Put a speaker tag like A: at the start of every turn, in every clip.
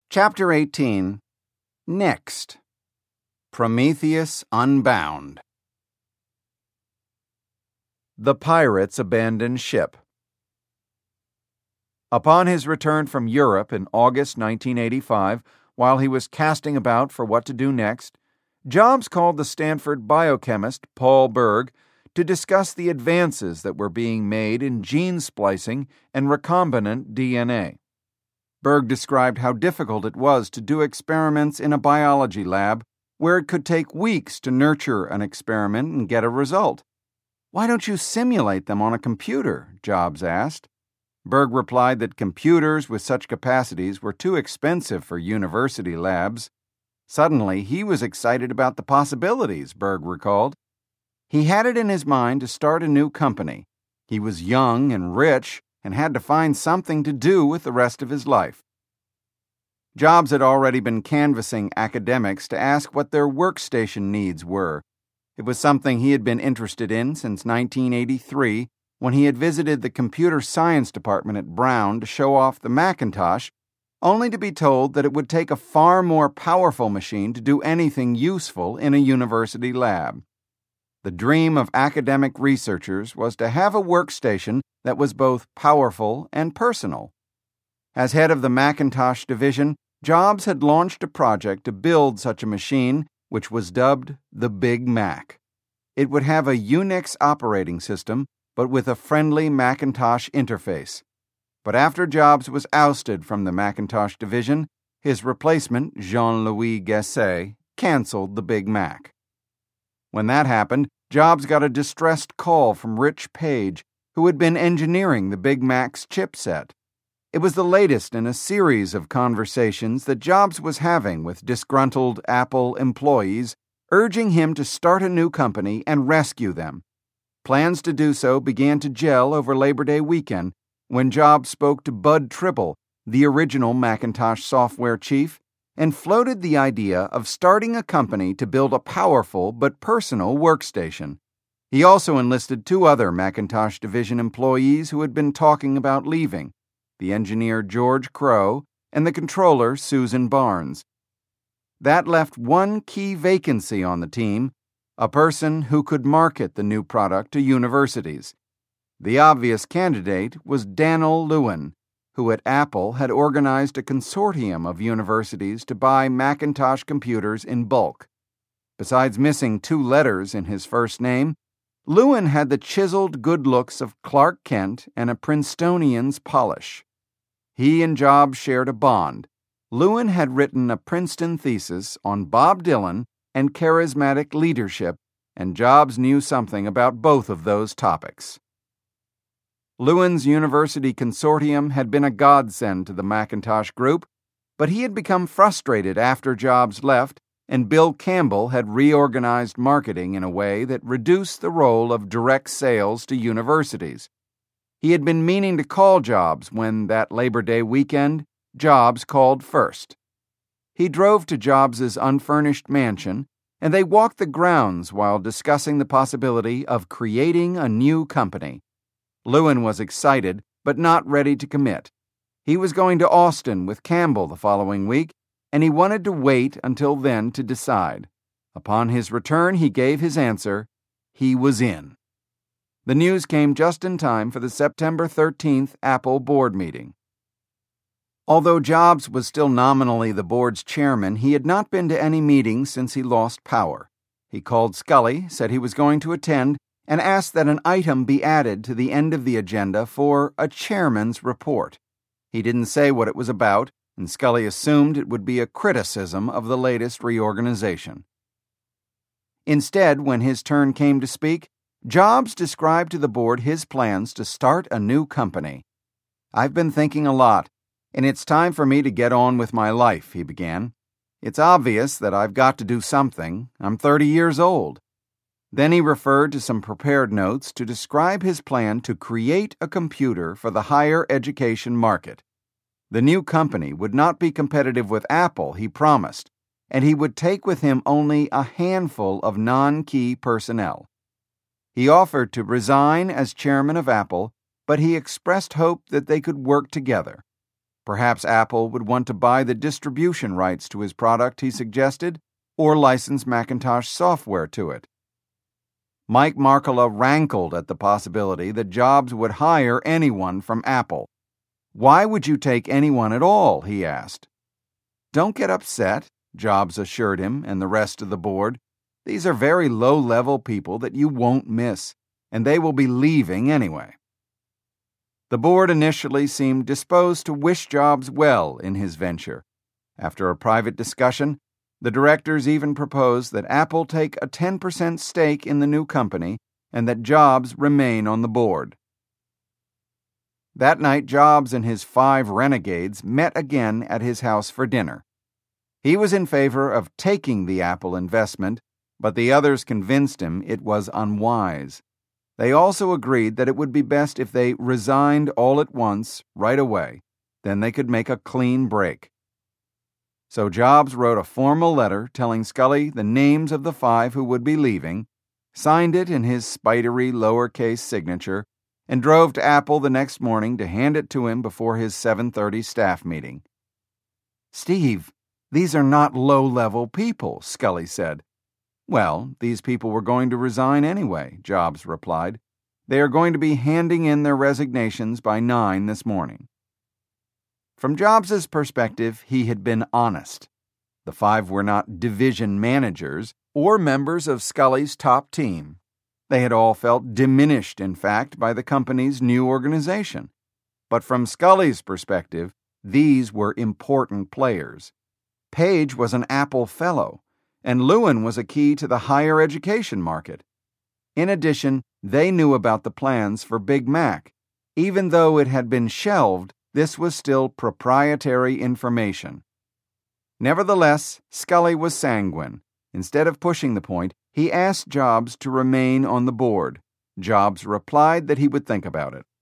A: Chapter 18. Next. Prometheus Unbound. The pirates abandon ship. Upon his return from Europe in August 1985, while he was casting about for what to do next, Jobs called the Stanford biochemist Paul Berg to discuss the advances that were being made in gene splicing and recombinant DNA. Berg described how difficult it was to do experiments in a biology lab where it could take weeks to nurture an experiment and get a result. "Why don't you simulate them on a computer?" Jobs asked. Berg replied that computers with such capacities were too expensive for university labs. Suddenly, he was excited about the possibilities, Berg recalled. He had it in his mind to start a new company. He was young and rich and had to find something to do with the rest of his life. Jobs had already been canvassing academics to ask what their workstation needs were. It was something he had been interested in since 1983, when he had visited the computer science department at Brown to show off the Macintosh, only to be told that it would take a far more powerful machine to do anything useful in a university lab. The dream of academic researchers was to have a workstation that was both powerful and personal. As head of the Macintosh division, Jobs had launched a project to build such a machine, which was dubbed the Big Mac. It would have a Unix operating system, but with a friendly Macintosh interface. But after Jobs was ousted from the Macintosh division, his replacement, Jean-Louis Gasset, canceled the Big Mac. When that happened, Jobs got a distressed call from Rich Page, who had been engineering the Big Mac's chipset. It was the latest in a series of conversations that Jobs was having with disgruntled Apple employees, urging him to start a new company and rescue them. Plans to do so began to gel over Labor Day weekend when Jobs spoke to Bud Tribble, the original Macintosh software chief, and floated the idea of starting a company to build a powerful but personal workstation. He also enlisted two other Macintosh division employees who had been talking about leaving, the engineer George Crow and the controller Susan Barnes. That left one key vacancy on the team, a person who could market the new product to universities. The obvious candidate was Daniel Lewin, who at Apple had organized a consortium of universities to buy Macintosh computers in bulk. Besides missing two letters in his first name, Lewin had the chiseled good looks of Clark Kent and a Princetonian's polish. He and Jobs shared a bond. Lewin had written a Princeton thesis on Bob Dylan and charismatic leadership, and Jobs knew something about both of those topics. Lewin's university consortium had been a godsend to the Macintosh group, but he had become frustrated after Jobs left, and Bill Campbell had reorganized marketing in a way that reduced the role of direct sales to universities. He had been meaning to call Jobs when, that Labor Day weekend, Jobs called first. He drove to Jobs's unfurnished mansion, and they walked the grounds while discussing the possibility of creating a new company. Lewin was excited, but not ready to commit. He was going to Austin with Campbell the following week, and he wanted to wait until then to decide. Upon his return, he gave his answer. He was in. The news came just in time for the September 13th Apple board meeting. Although Jobs was still nominally the board's chairman, he had not been to any meetings since he lost power. He called Scully, said he was going to attend, and asked that an item be added to the end of the agenda for a chairman's report. He didn't say what it was about, and Scully assumed it would be a criticism of the latest reorganization. Instead, when his turn came to speak, Jobs described to the board his plans to start a new company. "I've been thinking a lot, and it's time for me to get on with my life," he began. "It's obvious that I've got to do something. I'm 30 years old." Then he referred to some prepared notes to describe his plan to create a computer for the higher education market. The new company would not be competitive with Apple, he promised, and he would take with him only a handful of non-key personnel. He offered to resign as chairman of Apple, but he expressed hope that they could work together. Perhaps Apple would want to buy the distribution rights to his product, he suggested, or license Macintosh software to it. Mike Markkula rankled at the possibility that Jobs would hire anyone from Apple. "Why would you take anyone at all?" he asked. "Don't get upset," Jobs assured him and the rest of the board. "These are very low-level people that you won't miss, and they will be leaving anyway." The board initially seemed disposed to wish Jobs well in his venture. After a private discussion, the directors even proposed that Apple take a 10% stake in the new company and that Jobs remain on the board. That night, Jobs and his 5 renegades met again at his house for dinner. He was in favor of taking the Apple investment, but the others convinced him it was unwise. They also agreed that it would be best if they resigned all at once, right away. Then they could make a clean break. So Jobs wrote a formal letter telling Scully the names of the 5 who would be leaving, signed it in his spidery lowercase signature, and drove to Apple the next morning to hand it to him before his 7:30 staff meeting. "Steve, these are not low-level people," Scully said. "Well, these people were going to resign anyway," Jobs replied. "They are going to be handing in their resignations by 9 this morning." From Jobs's perspective, he had been honest. The 5 were not division managers or members of Scully's top team. They had all felt diminished, in fact, by the company's new organization. But from Scully's perspective, these were important players. Page was an Apple fellow, and Lewin was a key to the higher education market. In addition, they knew about the plans for Big Mac. Even though it had been shelved, this was still proprietary information. Nevertheless, Scully was sanguine. Instead of pushing the point, he asked Jobs to remain on the board. Jobs replied that he would think about it.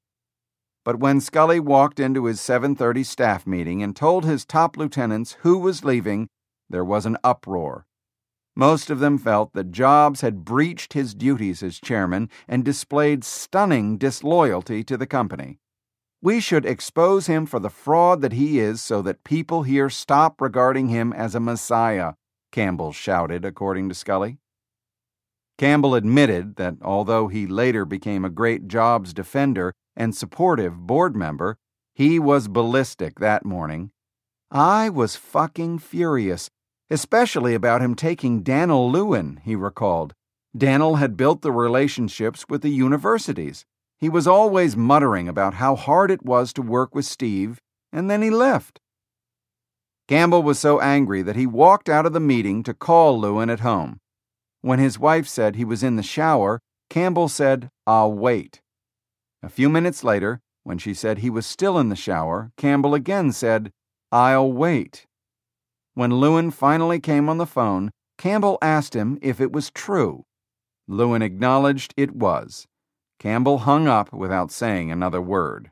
A: But when Scully walked into his 7:30 staff meeting and told his top lieutenants who was leaving, there was an uproar. Most of them felt that Jobs had breached his duties as chairman and displayed stunning disloyalty to the company. "We should expose him for the fraud that he is so that people here stop regarding him as a messiah," Campbell shouted, according to Scully. Campbell admitted that although he later became a great Jobs defender and supportive board member, he was ballistic that morning. "I was fucking furious, especially about him taking Dan'l Lewin," he recalled. Dan'l had built the relationships with the universities. He was always muttering about how hard it was to work with Steve, and then he left. Campbell was so angry that he walked out of the meeting to call Lewin at home. When his wife said he was in the shower, Campbell said, "I'll wait." A few minutes later, when she said he was still in the shower, Campbell again said, "I'll wait." When Lewin finally came on the phone, Campbell asked him if it was true. Lewin acknowledged it was. Campbell hung up without saying another word.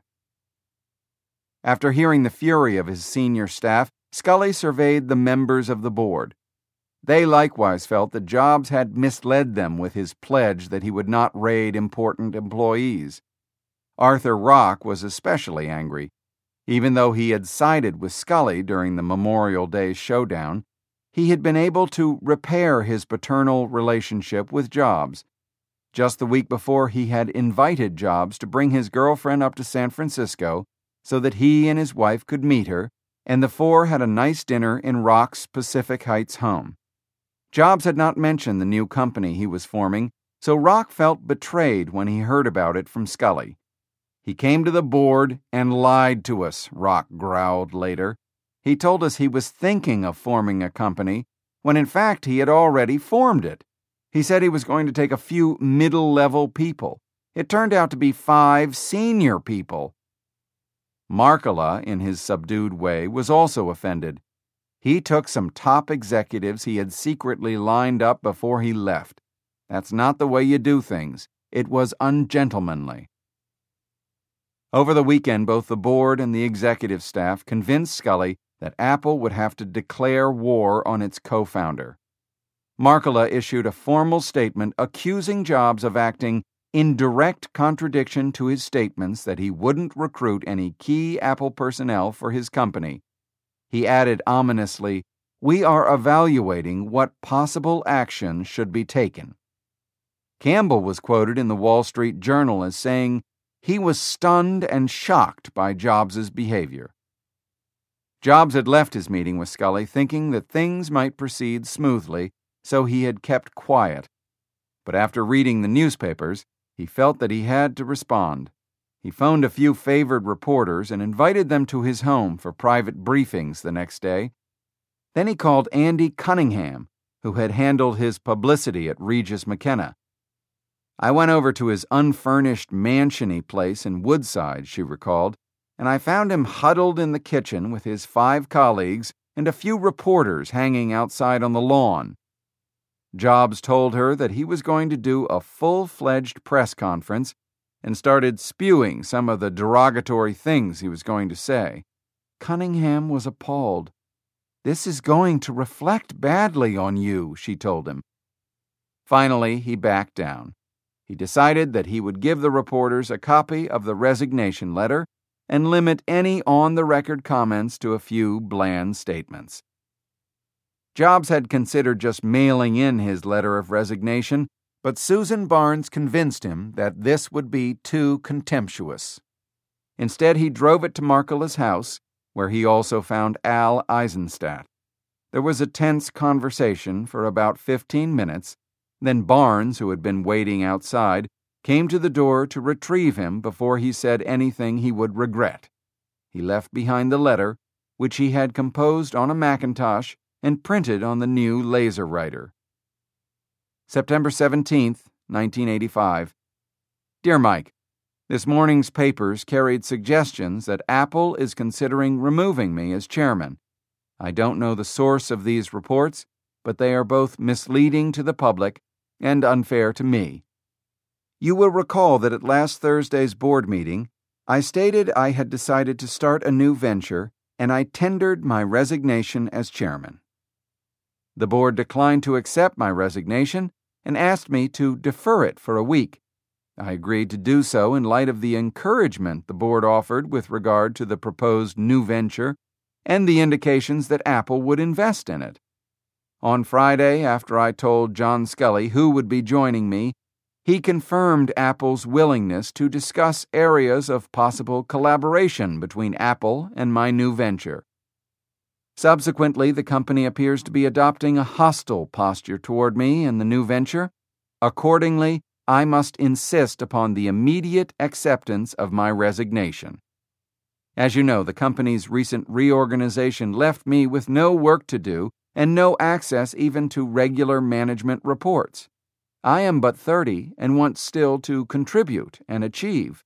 A: After hearing the fury of his senior staff, Scully surveyed the members of the board. They likewise felt that Jobs had misled them with his pledge that he would not raid important employees. Arthur Rock was especially angry. Even though he had sided with Scully during the Memorial Day showdown, he had been able to repair his paternal relationship with Jobs. Just the week before, he had invited Jobs to bring his girlfriend up to San Francisco so that he and his wife could meet her, and the 4 had a nice dinner in Rock's Pacific Heights home. Jobs had not mentioned the new company he was forming, so Rock felt betrayed when he heard about it from Scully. "He came to the board and lied to us," Rock growled later. "He told us he was thinking of forming a company, when in fact he had already formed it. He said he was going to take a few middle-level people. It turned out to be 5 senior people." Markkula, in his subdued way, was also offended. He took some top executives he had secretly lined up before he left. That's not the way you do things. It was ungentlemanly. Over the weekend, both the board and the executive staff convinced Scully that Apple would have to declare war on its co-founder. Markkula issued a formal statement accusing Jobs of acting in direct contradiction to his statements that he wouldn't recruit any key Apple personnel for his company. He added ominously, "We are evaluating what possible action should be taken." Campbell was quoted in the Wall Street Journal as saying he was stunned and shocked by Jobs' behavior. Jobs had left his meeting with Scully thinking that things might proceed smoothly, so he had kept quiet. But after reading the newspapers, he felt that he had to respond. He phoned a few favored reporters and invited them to his home for private briefings the next day. Then he called Andy Cunningham, who had handled his publicity at Regis McKenna. "I went over to his unfurnished mansion-y place in Woodside," she recalled, "and I found him huddled in the kitchen with his 5 colleagues and a few reporters hanging outside on the lawn." Jobs told her that he was going to do a full-fledged press conference and started spewing some of the derogatory things he was going to say. Cunningham was appalled. "This is going to reflect badly on you," she told him. Finally, he backed down. He decided that he would give the reporters a copy of the resignation letter and limit any on-the-record comments to a few bland statements. Jobs had considered just mailing in his letter of resignation, but Susan Barnes convinced him that this would be too contemptuous. Instead, he drove it to Markula's house, where he also found Al Eisenstadt. There was a tense conversation for about 15 minutes. Then Barnes, who had been waiting outside, came to the door to retrieve him before he said anything he would regret. He left behind the letter, which he had composed on a Macintosh and printed on the new laser writer. September 17th, 1985. Dear Mike, this morning's papers carried suggestions that Apple is considering removing me as chairman. I don't know the source of these reports, but they are both misleading to the public and unfair to me. You will recall that at last Thursday's board meeting, I stated I had decided to start a new venture, and I tendered my resignation as chairman. The board declined to accept my resignation and asked me to defer it for a week. I agreed to do so in light of the encouragement the board offered with regard to the proposed new venture and the indications that Apple would invest in it. On Friday, after I told John Scully who would be joining me, he confirmed Apple's willingness to discuss areas of possible collaboration between Apple and my new venture. Subsequently, the company appears to be adopting a hostile posture toward me and the new venture. Accordingly, I must insist upon the immediate acceptance of my resignation. As you know, the company's recent reorganization left me with no work to do and no access even to regular management reports. I am but 30 and want still to contribute and achieve.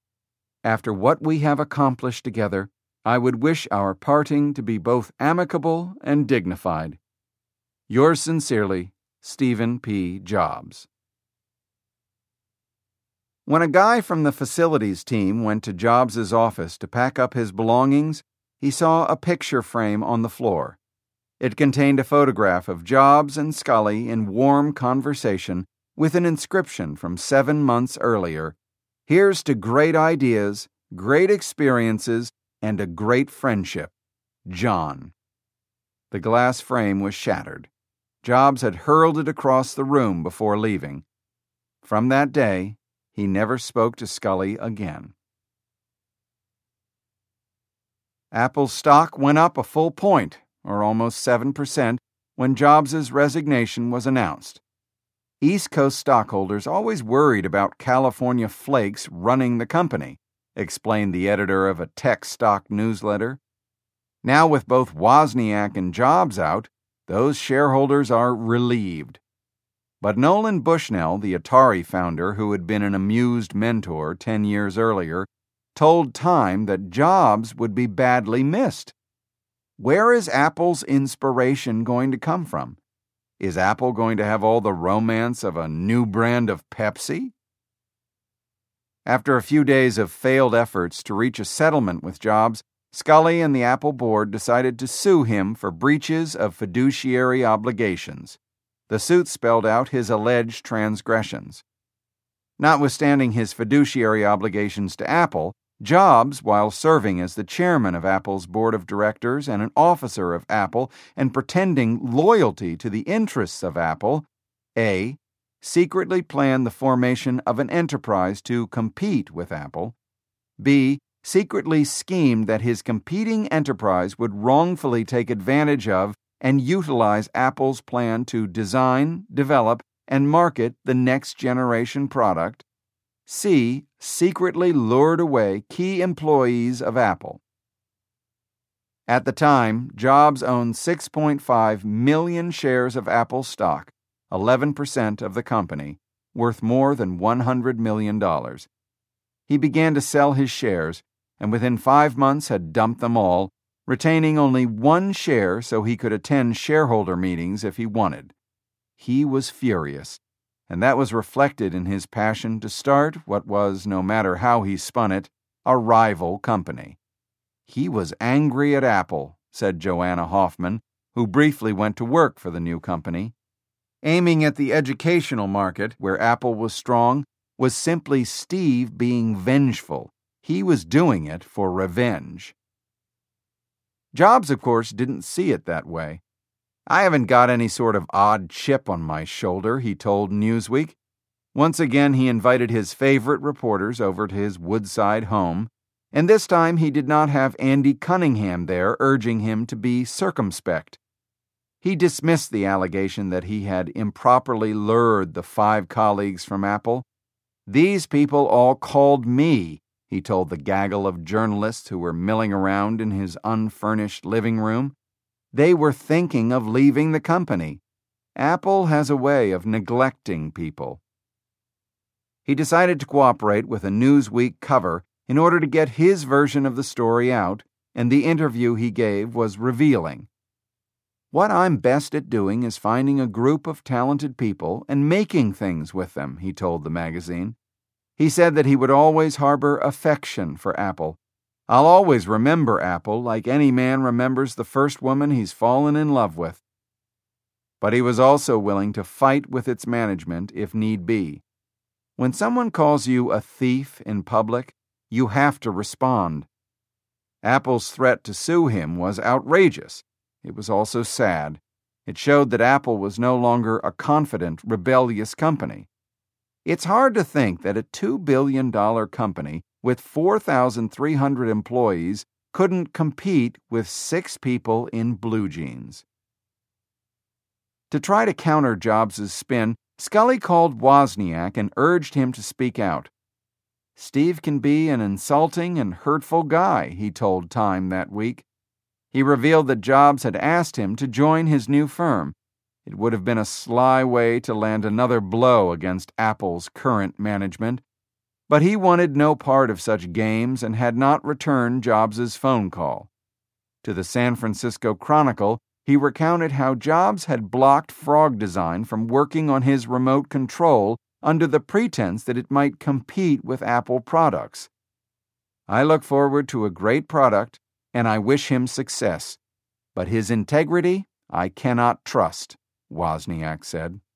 A: After what we have accomplished together, I would wish our parting to be both amicable and dignified. Yours sincerely, Stephen P. Jobs. When a guy from the facilities team went to Jobs' office to pack up his belongings, he saw a picture frame on the floor. It contained a photograph of Jobs and Scully in warm conversation with an inscription from 7 months earlier. "Here's to great ideas, great experiences, and a great friendship. John." The glass frame was shattered. Jobs had hurled it across the room before leaving. From that day, he never spoke to Scully again. Apple's stock went up a full point, or almost 7%, when Jobs' resignation was announced. East Coast stockholders always worried about California flakes running the company, explained the editor of a tech stock newsletter. Now with both Wozniak and Jobs out, those shareholders are relieved. But Nolan Bushnell, the Atari founder who had been an amused mentor 10 years earlier, told Time that Jobs would be badly missed. Where is Apple's inspiration going to come from? Is Apple going to have all the romance of a new brand of Pepsi? After a few days of failed efforts to reach a settlement with Jobs, Scully and the Apple board decided to sue him for breaches of fiduciary obligations. The suit spelled out his alleged transgressions. Notwithstanding his fiduciary obligations to Apple, Jobs, while serving as the chairman of Apple's board of directors and an officer of Apple and pretending loyalty to the interests of Apple, A. secretly planned the formation of an enterprise to compete with Apple, B. secretly schemed that his competing enterprise would wrongfully take advantage of and utilize Apple's plan to design, develop, and market the next generation product, C. secretly lured away key employees of Apple. At the time, Jobs owned 6.5 million shares of Apple stock, 11% of the company, worth more than $100 million. He began to sell his shares, and within 5 months had dumped them all, retaining only one share so he could attend shareholder meetings if he wanted. He was furious, and that was reflected in his passion to start what was, no matter how he spun it, a rival company. He was angry at Apple, said Joanna Hoffman, who briefly went to work for the new company. Aiming at the educational market, where Apple was strong, was simply Steve being vengeful. He was doing it for revenge. Jobs, of course, didn't see it that way. "I haven't got any sort of odd chip on my shoulder," he told Newsweek. Once again, he invited his favorite reporters over to his Woodside home, and this time he did not have Andy Cunningham there urging him to be circumspect. He dismissed the allegation that he had improperly lured the 5 colleagues from Apple. "These people all called me," he told the gaggle of journalists who were milling around in his unfurnished living room. "They were thinking of leaving the company. Apple has a way of neglecting people." He decided to cooperate with a Newsweek cover in order to get his version of the story out, and the interview he gave was revealing. "What I'm best at doing is finding a group of talented people and making things with them," he told the magazine. He said that he would always harbor affection for Apple. "I'll always remember Apple like any man remembers the first woman he's fallen in love with." But he was also willing to fight with its management if need be. When someone calls you a thief in public, you have to respond. Apple's threat to sue him was outrageous. It was also sad. It showed that Apple was no longer a confident, rebellious company. It's hard to think that a $2 billion company with 4,300 employees couldn't compete with 6 people in blue jeans. To try to counter Jobs' spin, Scully called Wozniak and urged him to speak out. "Steve can be an insulting and hurtful guy," he told Time that week. He revealed that Jobs had asked him to join his new firm. It would have been a sly way to land another blow against Apple's current management, but he wanted no part of such games and had not returned Jobs' phone call. To the San Francisco Chronicle, he recounted how Jobs had blocked Frog Design from working on his remote control under the pretense that it might compete with Apple products. "I look forward to a great product, and I wish him success. But his integrity I cannot trust," Wozniak said.